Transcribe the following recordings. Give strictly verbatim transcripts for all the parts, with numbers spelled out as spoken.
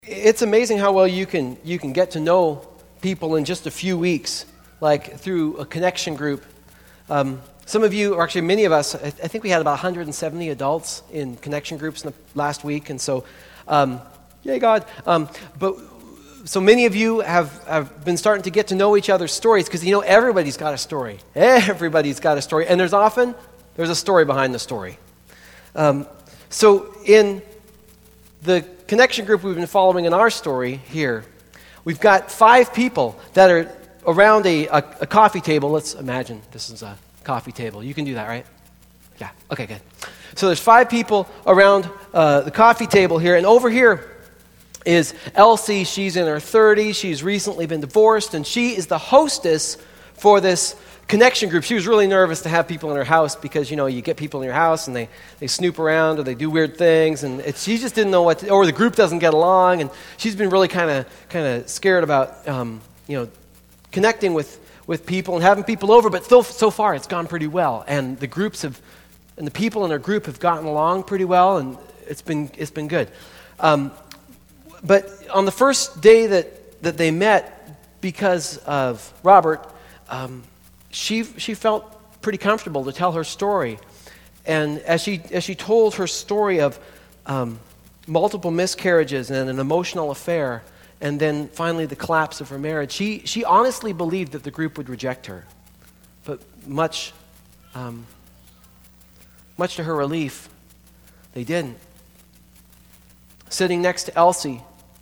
It's amazing how well you can you can get to know people in just a few weeks, like through a connection group. Um, some of you, or actually many of us, I, I think we had about one hundred seventy adults in connection groups in the last week, and so, um, yay God. Um, but so many of you have, have been starting to get to know each other's stories, because you know everybody's got a story. Everybody's got a story, and there's often, there's a story behind the story. Um, so in the connection group we've been following in our story here, we've got five people that are around a, a, a coffee table. Let's imagine this is a coffee table. You can do that, right? Yeah, okay, good. So there's five people around uh, the coffee table here, and over here is Elsie. She's in her thirties. She's recently been divorced, and she is the hostess for this connection group. She was really nervous to have people in her house because, you know, you get people in your house and they, they snoop around or they do weird things, and it, she just didn't know what to, or the group doesn't get along, and she's been really kind of kind of scared about, um, you know, connecting with, with people and having people over, but still, so far it's gone pretty well, and the groups have, and the people in her group have gotten along pretty well, and it's been it's been good. Um, but on the first day that, that they met, because of Robert, um, She she felt pretty comfortable to tell her story, and as she as she told her story of um, multiple miscarriages and an emotional affair, and then finally the collapse of her marriage, she she honestly believed that the group would reject her, but much um, much to her relief, they didn't. Sitting next to Elsie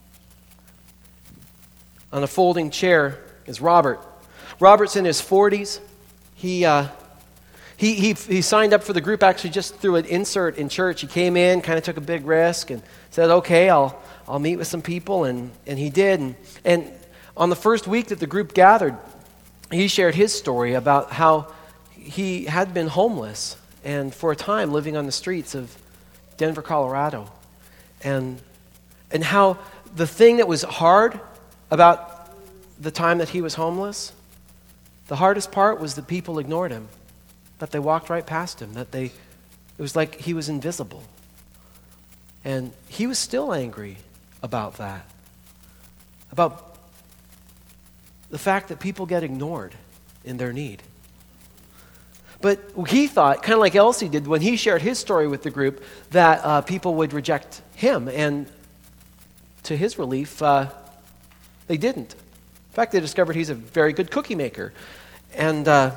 on a folding chair is Robert. Robert's in his forties. He, uh, he he he signed up for the group actually just through an insert in church. He came in, kind of took a big risk, and said, "Okay, I'll I'll meet with some people," and and he did. And and on the first week that the group gathered, he shared his story about how he had been homeless and for a time living on the streets of Denver, Colorado, and and how the thing that was hard about the time that he was homeless, the hardest part was that people ignored him, that they walked right past him, that they, it was like he was invisible. And he was still angry about that, about the fact that people get ignored in their need. But he thought, kind of like Elsie did when he shared his story with the group, that uh, people would reject him, and to his relief, uh, they didn't. In fact, they discovered he's a very good cookie maker. And uh,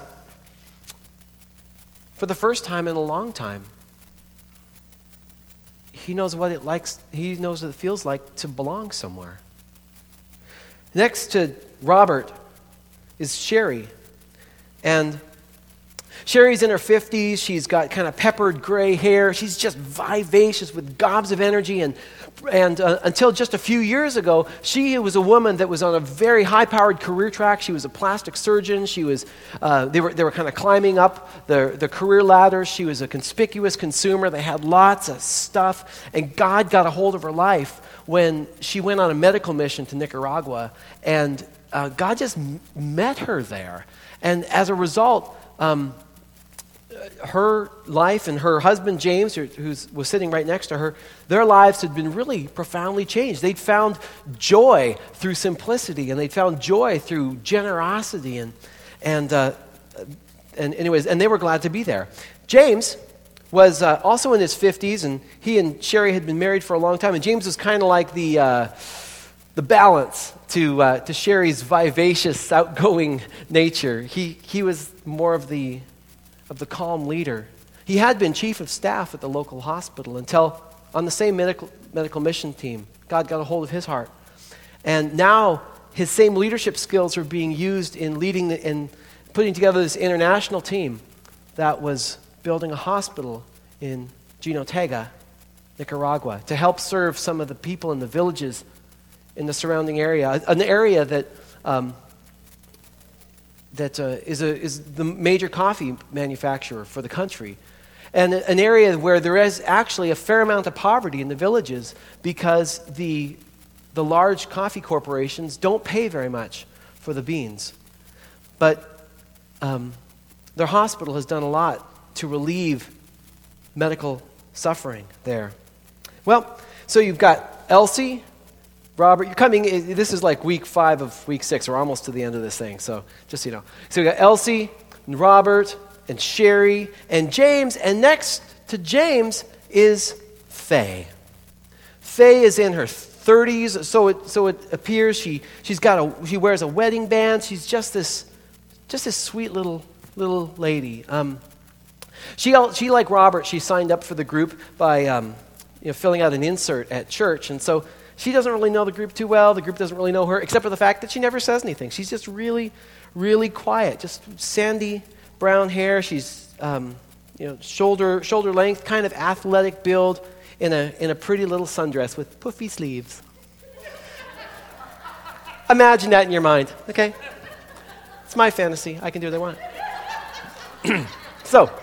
for the first time in a long time, he knows what it likes. He knows what it feels like to belong somewhere. Next to Robert is Sherry. And Sherry's in her fifties. She's got kind of peppered gray hair. She's just vivacious with gobs of energy. And and uh, until just a few years ago, she was a woman that was on a very high-powered career track. She was a plastic surgeon. She was uh, they were they were kind of climbing up the the career ladder. She was a conspicuous consumer. They had lots of stuff, and God got a hold of her life when she went on a medical mission to Nicaragua, and uh, God just m- met her there, and as a result, Um, her life and her husband, James, who was sitting right next to her, their lives had been really profoundly changed. They'd found joy through simplicity, and they'd found joy through generosity, and and uh, and anyways, and they were glad to be there. James was uh, also in his fifties, and he and Sherry had been married for a long time, and James was kind of like the uh, the balance to uh, to Sherry's vivacious, outgoing nature. He he was more of the of the calm leader. He had been chief of staff at the local hospital until on the same medical medical mission team, God got a hold of his heart, and now his same leadership skills are being used in leading the, in putting together this international team that was building a hospital in Jinotega, Nicaragua, to help serve some of the people in the villages in the surrounding area, an area that um, that uh, is a is the major coffee manufacturer for the country, and an area where there is actually a fair amount of poverty in the villages because the the large coffee corporations don't pay very much for the beans, but um, their hospital has done a lot to relieve medical suffering there. Well, so you've got Elsie, Robert, you're coming, this is like week five of week six. We're almost to the end of this thing, so just so you know. So we got Elsie and Robert and Sherry and James, and next to James is Faye. Faye is in her thirties, so it so it appears she she's got a she wears a wedding band. She's just this just this sweet little little lady. Um, she she like Robert, she signed up for the group by um, you know filling out an insert at church, and so she doesn't really know the group too well. The group doesn't really know her, except for the fact that she never says anything. She's just really, really quiet. Just sandy brown hair. She's, um, you know, shoulder shoulder length, kind of athletic build, in a in a pretty little sundress with puffy sleeves. Imagine that in your mind, okay? It's my fantasy. I can do what I want. so,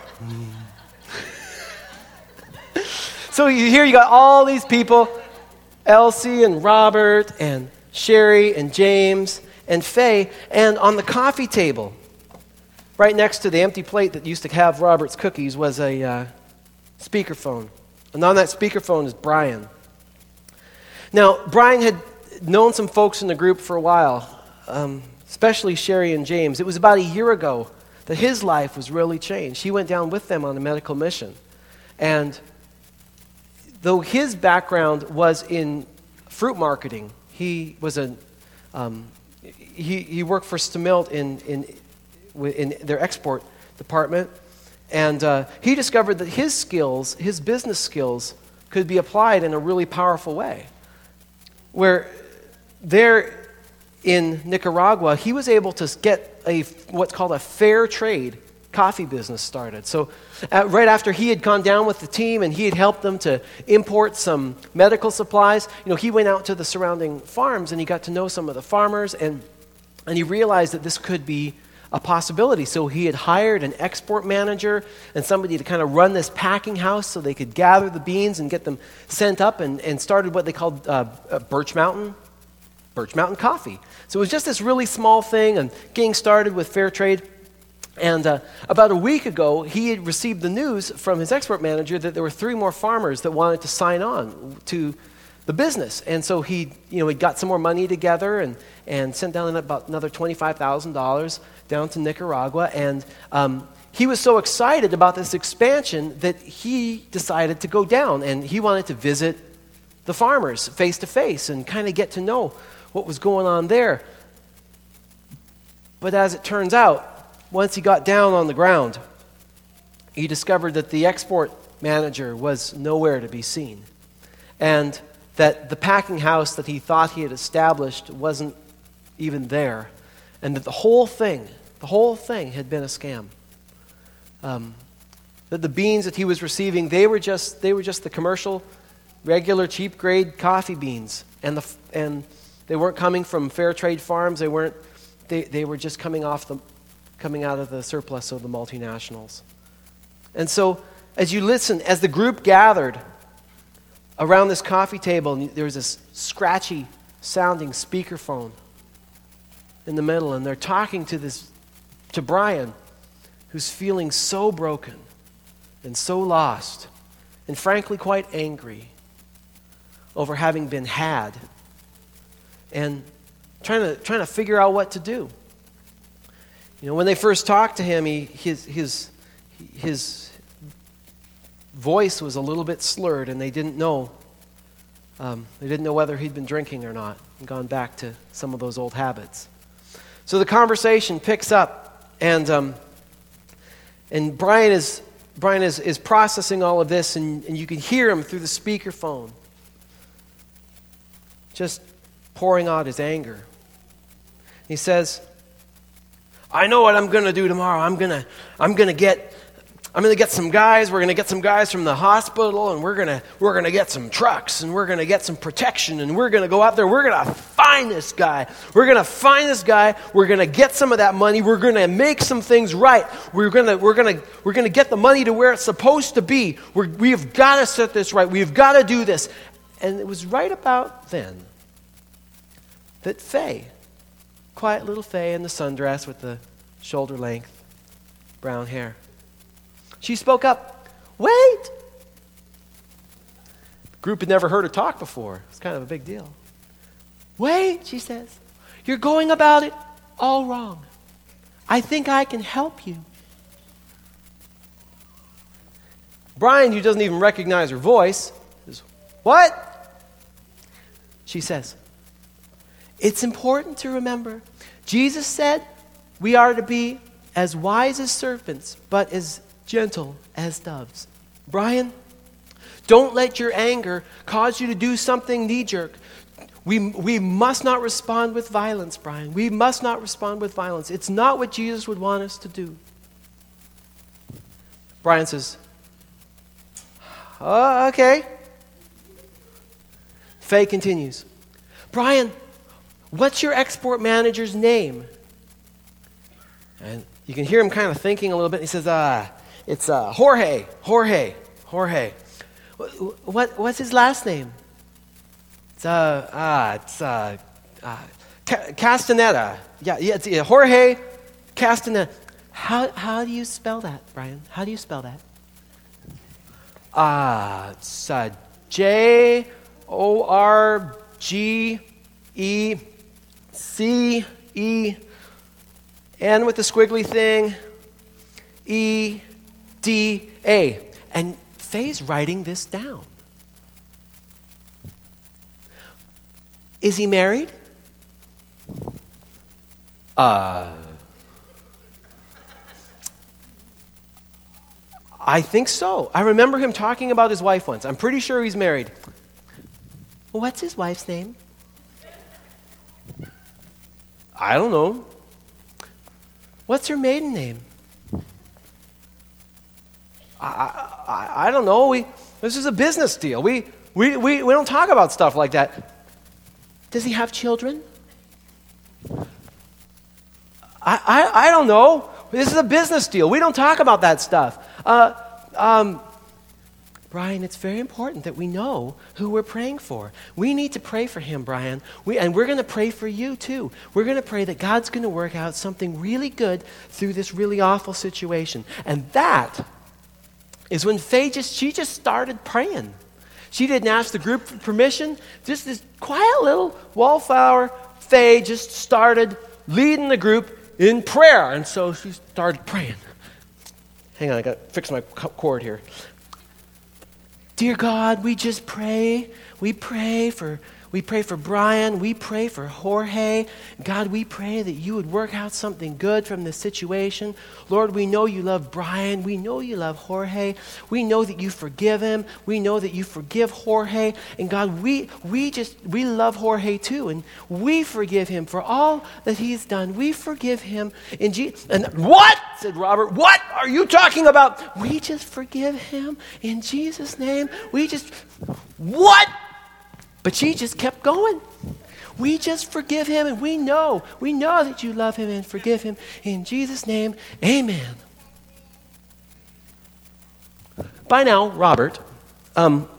so you here you got all these people. Elsie and Robert and Sherry and James and Faye, and on the coffee table, right next to the empty plate that used to have Robert's cookies, was a uh, speakerphone. And on that speakerphone is Brian. Now, Brian had known some folks in the group for a while, um, especially Sherry and James. It was about a year ago that his life was really changed. He went down with them on a medical mission. And though his background was in fruit marketing, he was a um, he he worked for Stamilt in in in their export department, and uh, he discovered that his skills, his business skills, could be applied in a really powerful way. Where there in Nicaragua, he was able to get a what's called a fair trade coffee business started. So uh, right after he had gone down with the team and he had helped them to import some medical supplies, you know, he went out to the surrounding farms and he got to know some of the farmers, and and he realized that this could be a possibility. So he had hired an export manager and somebody to kind of run this packing house so they could gather the beans and get them sent up, and, and started what they called uh, uh, Birch Mountain, Birch Mountain Coffee. So it was just this really small thing, and getting started with fair trade. And uh, about a week ago, he had received the news from his export manager that there were three more farmers that wanted to sign on to the business. And so he, you know, he got some more money together and, and sent down about another twenty-five thousand dollars down to Nicaragua. And um, he was so excited about this expansion that he decided to go down, and he wanted to visit the farmers face to face and kind of get to know what was going on there. But as it turns out, once he got down on the ground, he discovered that the export manager was nowhere to be seen, and that the packing house that he thought he had established wasn't even there, and that the whole thing, the whole thing had been a scam. Um, that the beans that he was receiving, they were just they were just the commercial, regular, cheap grade coffee beans, and the and they weren't coming from fair trade farms. They weren't. They they were just coming off the. coming out of the surplus of the multinationals. And so, as you listen, as the group gathered around this coffee table, and there was this scratchy sounding speakerphone in the middle, and they're talking to this, to Brian, who's feeling so broken and so lost, and frankly quite angry over having been had, and trying to trying to figure out what to do. You know, when they first talked to him, he, his, his, his voice was a little bit slurred, and they didn't know. Um, they didn't know whether he'd been drinking or not, and gone back to some of those old habits. So the conversation picks up, and um, and Brian is Brian is, is processing all of this, and, and you can hear him through the speakerphone, just pouring out his anger. He says, I know what I'm going to do tomorrow. I'm going to I'm going to get I'm going to get some guys. We're going to get some guys from the hospital, and we're going to we're going to get some trucks, and we're going to get some protection, and we're going to go out there. We're going to find this guy. We're going to find this guy. We're going to get some of that money. We're going to make some things right. We're going to we're going to we're going to get the money to where it's supposed to be. We're, we've got to set this right. We've got to do this. And it was right about then that Faye, quiet little Faye in the sundress with the shoulder-length brown hair, she spoke up. Wait! The group had never heard her talk before. It's kind of a big deal. Wait, she says. You're going about it all wrong. I think I can help you. Brian, who doesn't even recognize her voice, says, what? She says, it's important to remember, Jesus said we are to be as wise as serpents, but as gentle as doves. Brian, don't let your anger cause you to do something knee-jerk. We, we must not respond with violence, Brian. We must not respond with violence. It's not what Jesus would want us to do. Brian says, oh, okay. Faye continues, Brian, what's your export manager's name? And you can hear him kind of thinking a little bit. He says, uh, it's uh, Jorge, Jorge, Jorge. What, what's his last name? It's, uh, uh, it's uh, uh, Castaneda. Yeah, yeah, it's uh, Jorge Castaneda. How, how do you spell that, Brian? How do you spell that? Ah, uh, it's uh, J O R G E C E N with the squiggly thing, E D A. And Faye's writing this down. Is he married? Uh, I think so. I remember him talking about his wife once. I'm pretty sure he's married. What's his wife's name? I don't know. What's her maiden name? I, I, I don't know. We, this is a business deal. We, we, we, we don't talk about stuff like that. Does he have children? I, I, I don't know. This is a business deal. We don't talk about that stuff. Uh, um, Brian, it's very important that we know who we're praying for. We need to pray for him, Brian. We, and we're going to pray for you, too. We're going to pray that God's going to work out something really good through this really awful situation. And that is when Faye just, she just started praying. She didn't ask the group for permission. Just this quiet little wallflower Faye just started leading the group in prayer. And so she started praying. Hang on, I got to fix my cord here. Dear God, we just pray. We pray for we pray for Brian. We pray for Jorge. God, we pray that you would work out something good from this situation. Lord, we know you love Brian. We know you love Jorge. We know that you forgive him. We know that you forgive Jorge. And God, we we just we love Jorge too, and we forgive him for all that he's done. We forgive him in Jesus. And what? Said Robert. What are you talking about? We just forgive him in Jesus' name. We just what? But she just kept going. We just forgive him, and we know, we know that you love him and forgive him. In Jesus' name, amen. By now, Robert, um,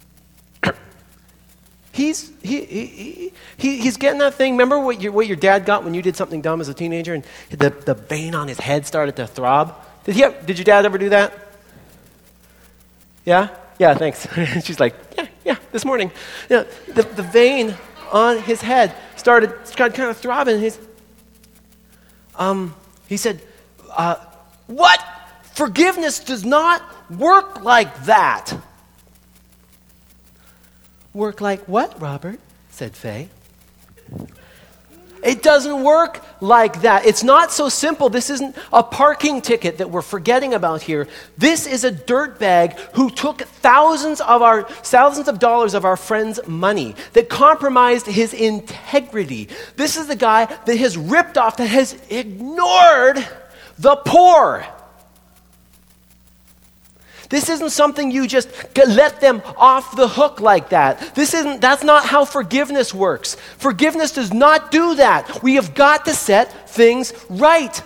he's he, he, he he's getting that thing. Remember what your what your dad got when you did something dumb as a teenager, and the, the vein on his head started to throb? Did he? Did your dad ever do that? Yeah? Yeah, thanks. She's like, yeah, yeah, this morning. Yeah, the, the vein on his head started, started kind of throbbing. He's, um, he said, uh, what? Forgiveness does not work like that. Work like what, Robert? Said Faye. It doesn't work like that. It's not so simple. This isn't a parking ticket that we're forgetting about here. This is a dirtbag who took thousands of our thousands of dollars of our friend's money, that compromised his integrity. This is the guy that has ripped off, that has ignored the poor. This isn't something you just let them off the hook like that. This isn't, that's not how forgiveness works. Forgiveness does not do that. We have got to set things right.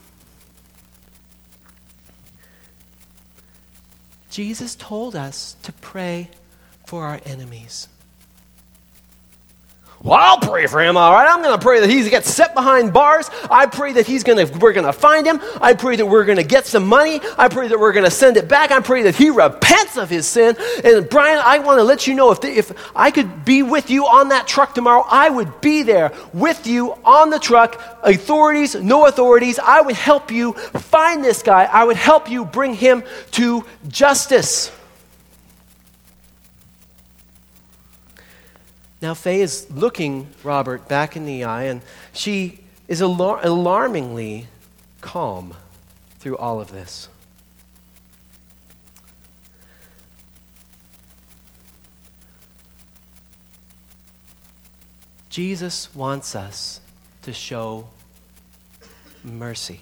Jesus told us to pray for our enemies. Well, I'll pray for him, all right? I'm going to pray that he gets set behind bars. I pray that he's going to, we're going to find him. I pray that we're going to get some money. I pray that we're going to send it back. I pray that he repents of his sin. And Brian, I want to let you know, if, the, if I could be with you on that truck tomorrow, I would be there with you on the truck. Authorities, no authorities. I would help you find this guy. I would help you bring him to justice. Now, Faye is looking Robert back in the eye, and she is alar- alarmingly calm through all of this. Jesus wants us to show mercy.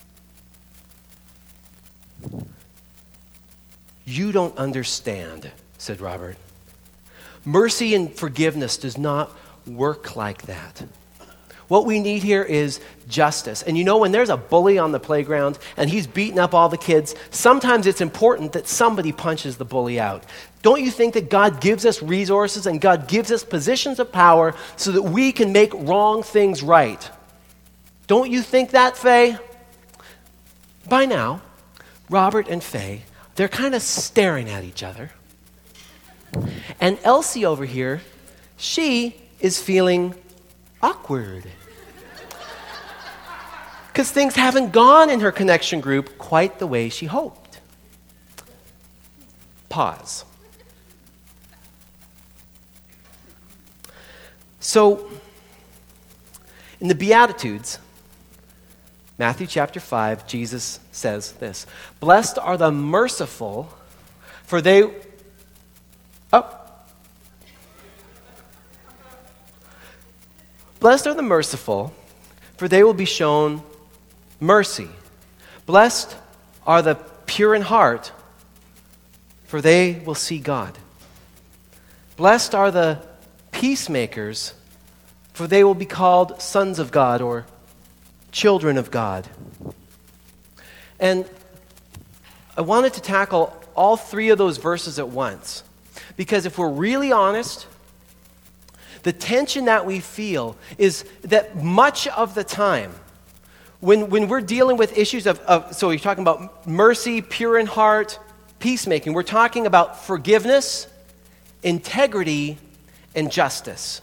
You don't understand, said Robert. Mercy and forgiveness does not work like that. What we need here is justice. And you know, when there's a bully on the playground and he's beating up all the kids, sometimes it's important that somebody punches the bully out. Don't you think that God gives us resources and God gives us positions of power so that we can make wrong things right? Don't you think that, Faye? By now, Robert and Faye, they're kind of staring at each other. And Elsie over here, she is feeling awkward. Because things haven't gone in her connection group quite the way she hoped. Pause. So, in the Beatitudes, Matthew chapter five, Jesus says this: "Blessed are the merciful, for they..." Oh. Blessed are the merciful, for they will be shown mercy. Blessed are the pure in heart, for they will see God. Blessed are the peacemakers, for they will be called sons of God or children of God. And I wanted to tackle all three of those verses at once, because if we're really honest, the tension that we feel is that much of the time, when, when we're dealing with issues of, of, so you're talking about mercy, pure in heart, peacemaking, we're talking about forgiveness, integrity, and justice.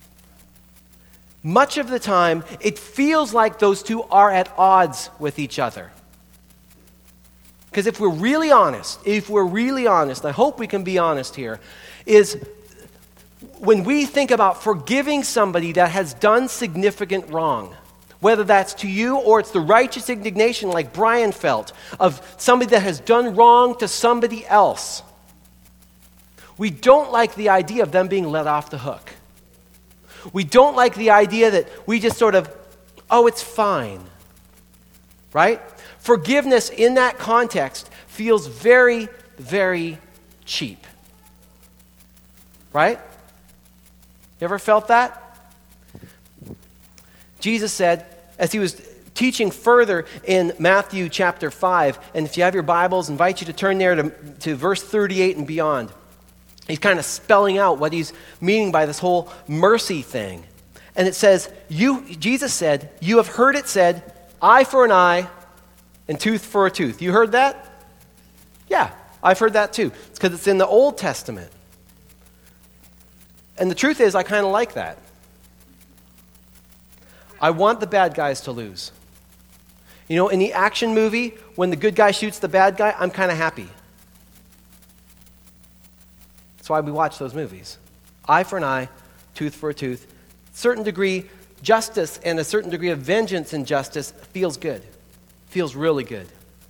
Much of the time, it feels like those two are at odds with each other. Because if we're really honest, if we're really honest, I hope we can be honest here, is when we think about forgiving somebody that has done significant wrong, whether that's to you or it's the righteous indignation like Brian felt of somebody that has done wrong to somebody else, we don't like the idea of them being let off the hook. We don't like the idea that we just sort of, oh, it's fine, right? Forgiveness in that context feels very, very cheap, right? You ever felt that? Jesus said, as he was teaching further in Matthew chapter five, and if you have your Bibles, I invite you to turn there to, to verse thirty-eight and beyond. He's kind of spelling out what he's meaning by this whole mercy thing. And it says, "You," Jesus said, "you have heard it said, eye for an eye and tooth for a tooth." You heard that? Yeah, I've heard that too. It's because it's in the Old Testament. And the truth is, I kind of like that. I want the bad guys to lose. You know, in the action movie, when the good guy shoots the bad guy, I'm kind of happy. That's why we watch those movies. Eye for an eye, tooth for a tooth. Certain degree justice and a certain degree of vengeance and justice feels good. Feels really good.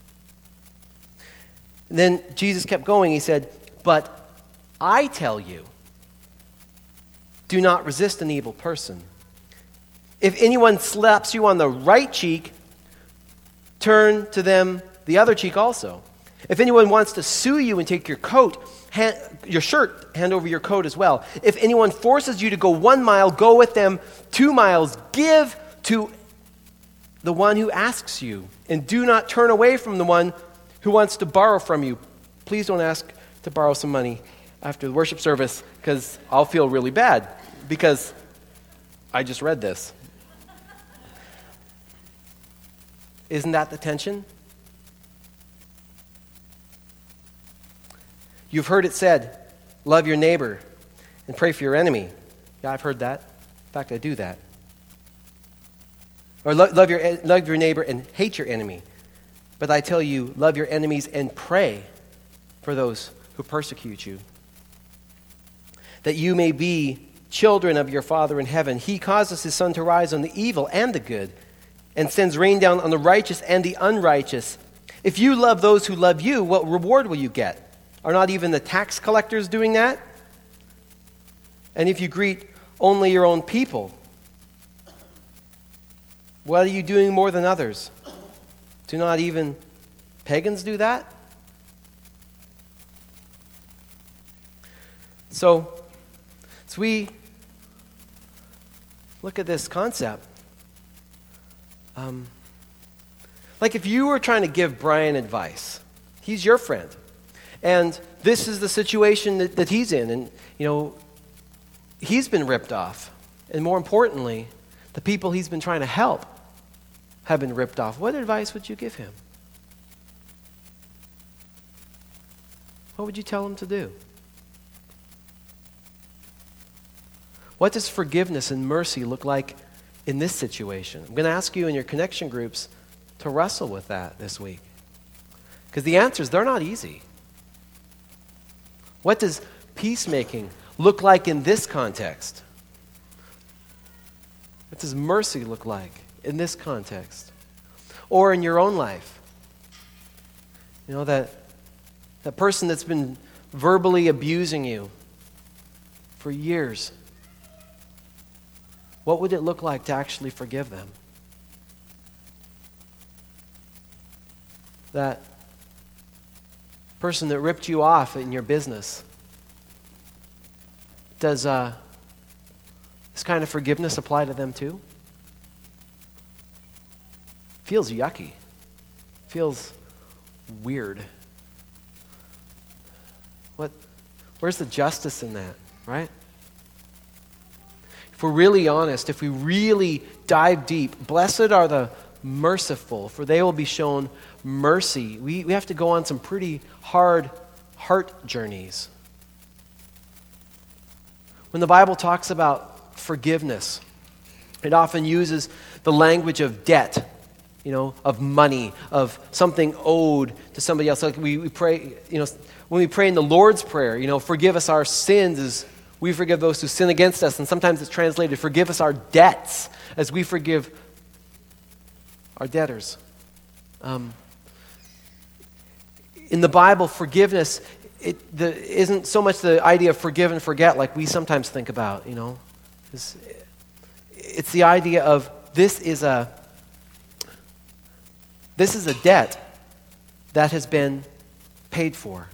And then Jesus kept going. He said, "But I tell you, do not resist an evil person. If anyone slaps you on the right cheek, turn to them the other cheek also. If anyone wants to sue you and take your coat, hand, your shirt, hand over your coat as well. If anyone forces you to go one mile, go with them two miles. Give to the one who asks you, and do not turn away from the one who wants to borrow from you." Please don't ask to borrow some money after the worship service, because I'll feel really bad, because I just read this. Isn't that the tension? You've heard it said, love your neighbor and pray for your enemy. Yeah, I've heard that. In fact, I do that. Or lo- love your love your neighbor and hate your enemy. But I tell you, love your enemies and pray for those who persecute you, that you may be children of your Father in heaven. He causes his sun to rise on the evil and the good, and sends rain down on the righteous and the unrighteous. If you love those who love you, what reward will you get? Are not even the tax collectors doing that? And if you greet only your own people, what are you doing more than others? Do not even pagans do that? So, as we look at this concept, um, like if you were trying to give Brian advice, he's your friend, and this is the situation that, that he's in, and you know, he's been ripped off, and more importantly, the people he's been trying to help have been ripped off. What advice would you give him? What would you tell him to do? What does forgiveness and mercy look like in this situation? I'm going to ask you in your connection groups to wrestle with that this week. Because the answers, they're not easy. What does peacemaking look like in this context? What does mercy look like in this context? Or in your own life? You know, that, that person that's been verbally abusing you for years. What would it look like to actually forgive them? That person that ripped you off in your business, does uh, this kind of forgiveness apply to them too? Feels yucky. Feels weird. What? Where's the justice in that, right? If we're really honest, if we really dive deep, blessed are the merciful, for they will be shown mercy. We, we have to go on some pretty hard heart journeys. When the Bible talks about forgiveness, it often uses the language of debt, you know, of money, of something owed to somebody else. Like we, we pray, you know, when we pray in the Lord's Prayer, you know, forgive us our sins as we forgive those who sin against us. And sometimes it's translated, forgive us our debts as we forgive our debtors. Um, in the Bible, forgiveness it the, isn't so much the idea of forgive and forget like we sometimes think about, you know. It's, it's the idea of this is a this is a debt that has been paid for.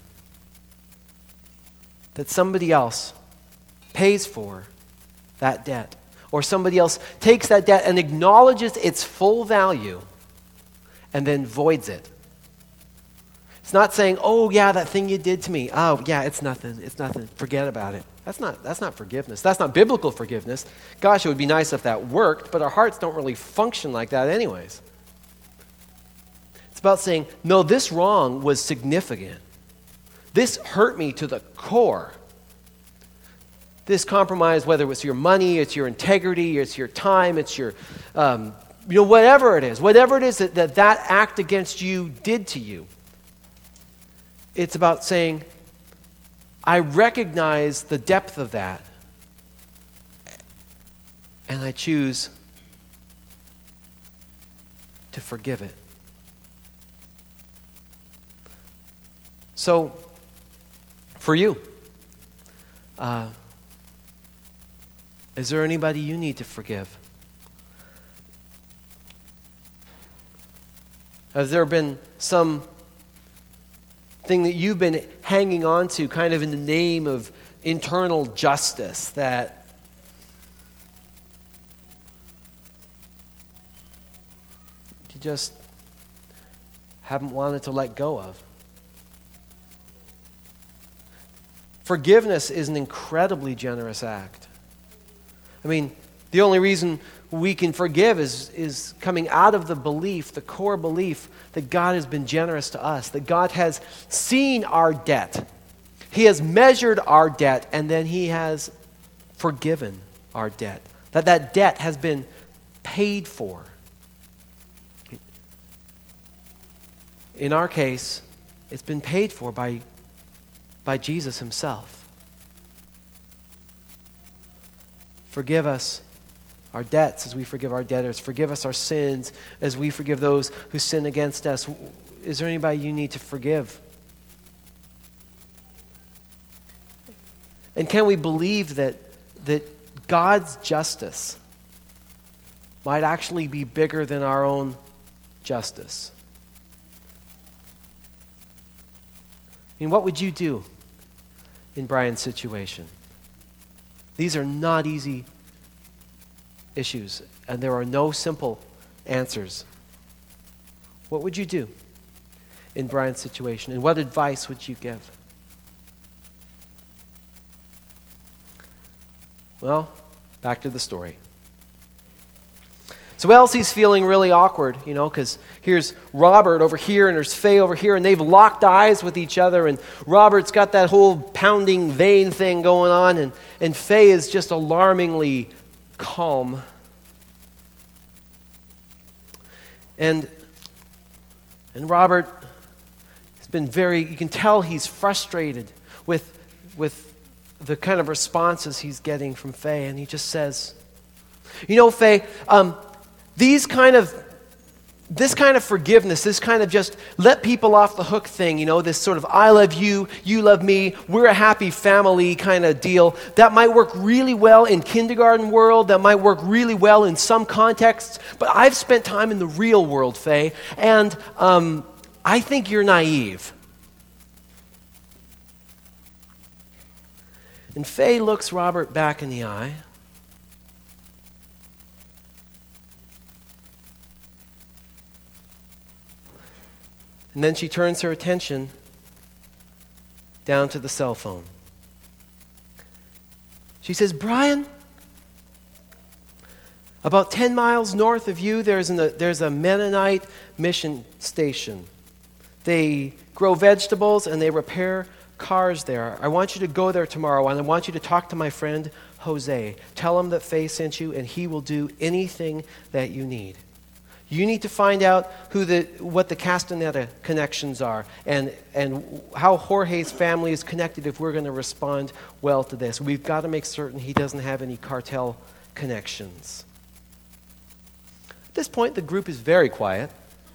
That somebody else pays for that debt. Or somebody else takes that debt and acknowledges its full value and then voids it. It's not saying, oh yeah, that thing you did to me. Oh yeah, it's nothing. It's nothing. Forget about it. That's not, that's not forgiveness. That's not biblical forgiveness. Gosh, it would be nice if that worked, but our hearts don't really function like that anyways. It's about saying, no, this wrong was significant. This hurt me to the core. This compromise, whether it's your money, it's your integrity, it's your time, it's your, um, you know, whatever it is, whatever it is that, that that act against you did to you. It's about saying, I recognize the depth of that, and I choose to forgive it. So, for you, uh, is there anybody you need to forgive? Has there been some thing that you've been hanging on to kind of in the name of internal justice that you just haven't wanted to let go of? Forgiveness is an incredibly generous act. I mean, The only reason we can forgive is, is coming out of the belief, the core belief, that God has been generous to us, that God has seen our debt. He has measured our debt, and then He has forgiven our debt. That that debt has been paid for. In our case, it's been paid for by, by Jesus Himself. Forgive us our debts as we forgive our debtors. Forgive us our sins as we forgive those who sin against us. Is there anybody you need to forgive? And can we believe that, that God's justice might actually be bigger than our own justice? I mean, what would you do in Brian's situation? These are not easy issues, and there are no simple answers. What would you do in Brian's situation, and what advice would you give? Well, back to the story. So Elsie's feeling really awkward, you know, because here's Robert over here and there's Faye over here, and they've locked eyes with each other, and Robert's got that whole pounding vein thing going on, and, and Faye is just alarmingly calm. And, and Robert has been very, you can tell he's frustrated with, with the kind of responses he's getting from Faye, and he just says, you know, Faye, um, these kind of, this kind of forgiveness, this kind of just let people off the hook thing, you know, this sort of I love you, you love me, we're a happy family kind of deal, that might work really well in kindergarten world, that might work really well in some contexts, but I've spent time in the real world, Faye, and um, I think you're naive. And Faye looks Robert back in the eye. And then she turns her attention down to the cell phone. She says, Brian, about ten miles north of you, there's, an, a, there's a Mennonite mission station. They grow vegetables and they repair cars there. I want you to go there tomorrow, and I want you to talk to my friend Jose. Tell him that Faye sent you, and he will do anything that you need. You need to find out who the what the Castaneda connections are, and, and how Jorge's family is connected if we're going to respond well to this. We've got to make certain he doesn't have any cartel connections. At this point, the group is very quiet.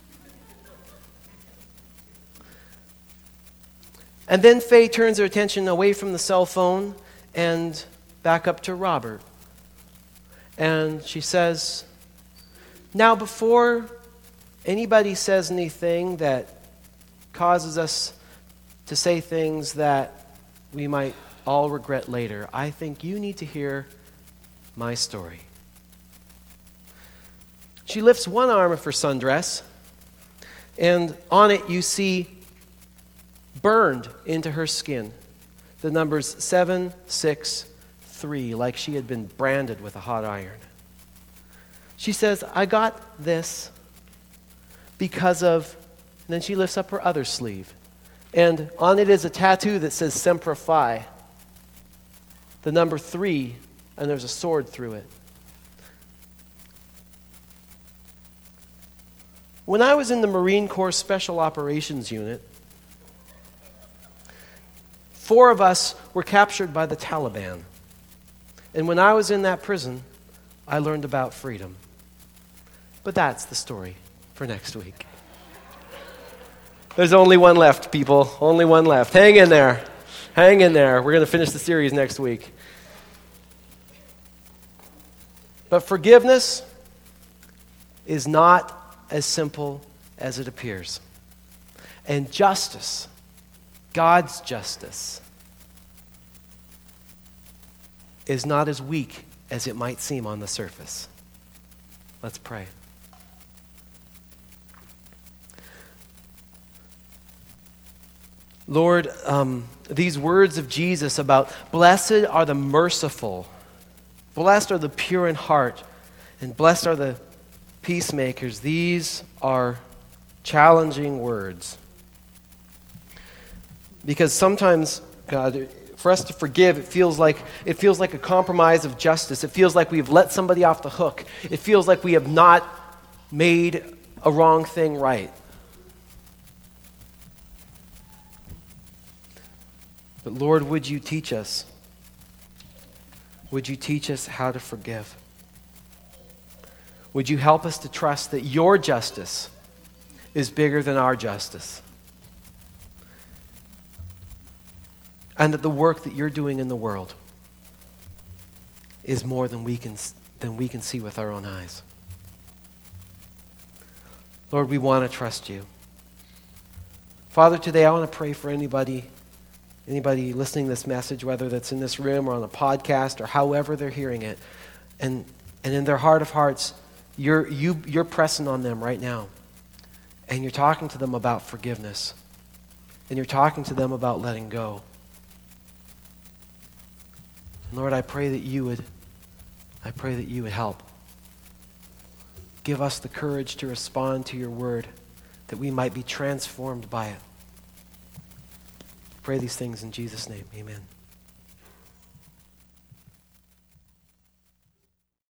And then Faye turns her attention away from the cell phone and back up to Robert. And she says, now, before anybody says anything that causes us to say things that we might all regret later, I think you need to hear my story. She lifts one arm of her sundress, and on it you see burned into her skin the numbers seven six three, like she had been branded with a hot iron. She says, I got this because of, and then she lifts up her other sleeve, and on it is a tattoo that says Semper Fi, the number three, and there's a sword through it. When I was in the Marine Corps Special Operations Unit, four of us were captured by the Taliban. And when I was in that prison, I learned about freedom. But that's the story for next week. There's only one left, people. Only one left. Hang in there. Hang in there. We're going to finish the series next week. But forgiveness is not as simple as it appears. And justice, God's justice, is not as weak as it might seem on the surface. Let's pray. Lord, um, these words of Jesus about blessed are the merciful, Blessed are the pure in heart, and blessed are the peacemakers. These are challenging words. Because sometimes, God, for us to forgive, it feels like it feels like a compromise of justice. It feels like we've let somebody off the hook. It feels like we have not made a wrong thing right. But Lord, would you teach us? Would you teach us how to forgive? Would you help us to trust that your justice is bigger than our justice? And that the work that you're doing in the world is more than we can, than we can see with our own eyes. Lord, we want to trust you. Father, today I want to pray for anybody, anybody listening to this message, whether that's in this room or on a podcast or however they're hearing it. And, and in their heart of hearts, you're, you, you're pressing on them right now. And you're talking to them about forgiveness. And you're talking to them about letting go. Lord, I pray that you would, I pray that you would help. Give us the courage to respond to your word, that we might be transformed by it. Pray these things in Jesus' name. Amen.